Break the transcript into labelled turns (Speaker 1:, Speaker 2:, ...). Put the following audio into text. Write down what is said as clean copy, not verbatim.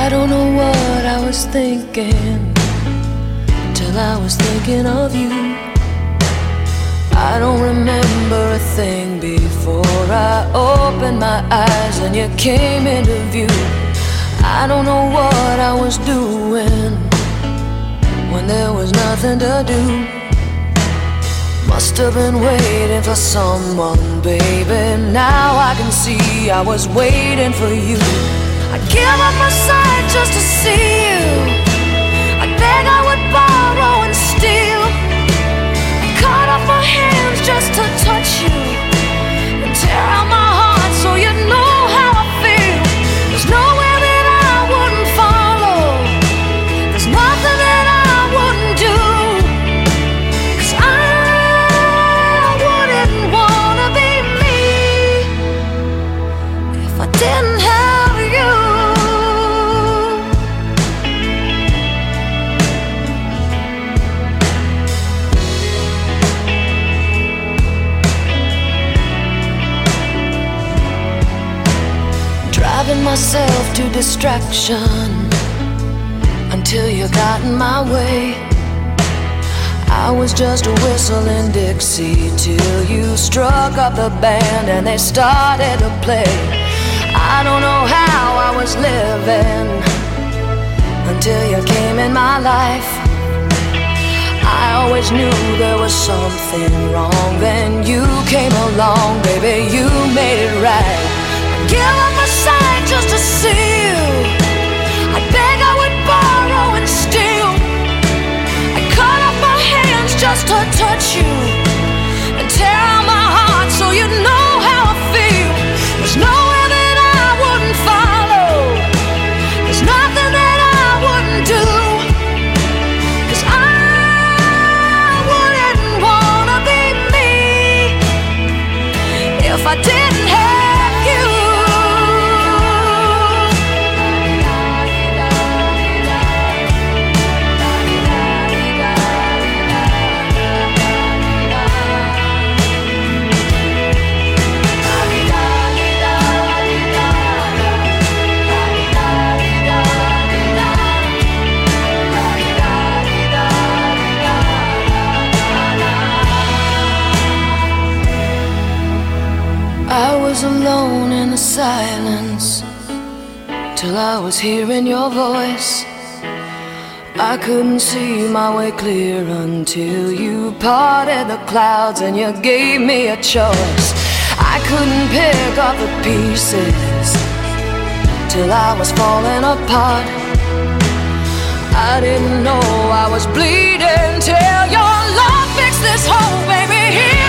Speaker 1: I don't know what I was thinking till I was thinking of you. I don't remember a thing before I opened my eyes and you came into view. I don't know what I was doing when there was nothing to do. Must have been waiting for someone, baby. Now I can see I was waiting for you. I'd give up my sight just to see you. I'd beg, I would borrow and steal. I'd cut off my hands just to touch you and tear out my heart so you know how I feel. There's nowhere that I wouldn't follow. There's nothing that I wouldn't do. 'Cause I wouldn't wanna be me if I didn't have you. Driving myself to distraction until you got in my way. I was just whistling Dixie till you struck up the band and they started to play. I don't know how I was living until you came in my life. I always knew there was something wrong. Then you came along, baby, you made it right. Give up my sight just to see you. I beg, I would borrow and steal. I cut off my hands just to touch you and tear out my heart so you know how I feel. There's nowhere that I wouldn't follow. There's nothing that I wouldn't do. 'Cause I wouldn't wanna be me if I didn't have you. I was alone in the silence till I was hearing your voice. I couldn't see my way clear until you parted the clouds and you gave me a choice. I couldn't pick up the pieces till I was falling apart. I didn't know I was bleeding till your love fixed this hole, baby. Here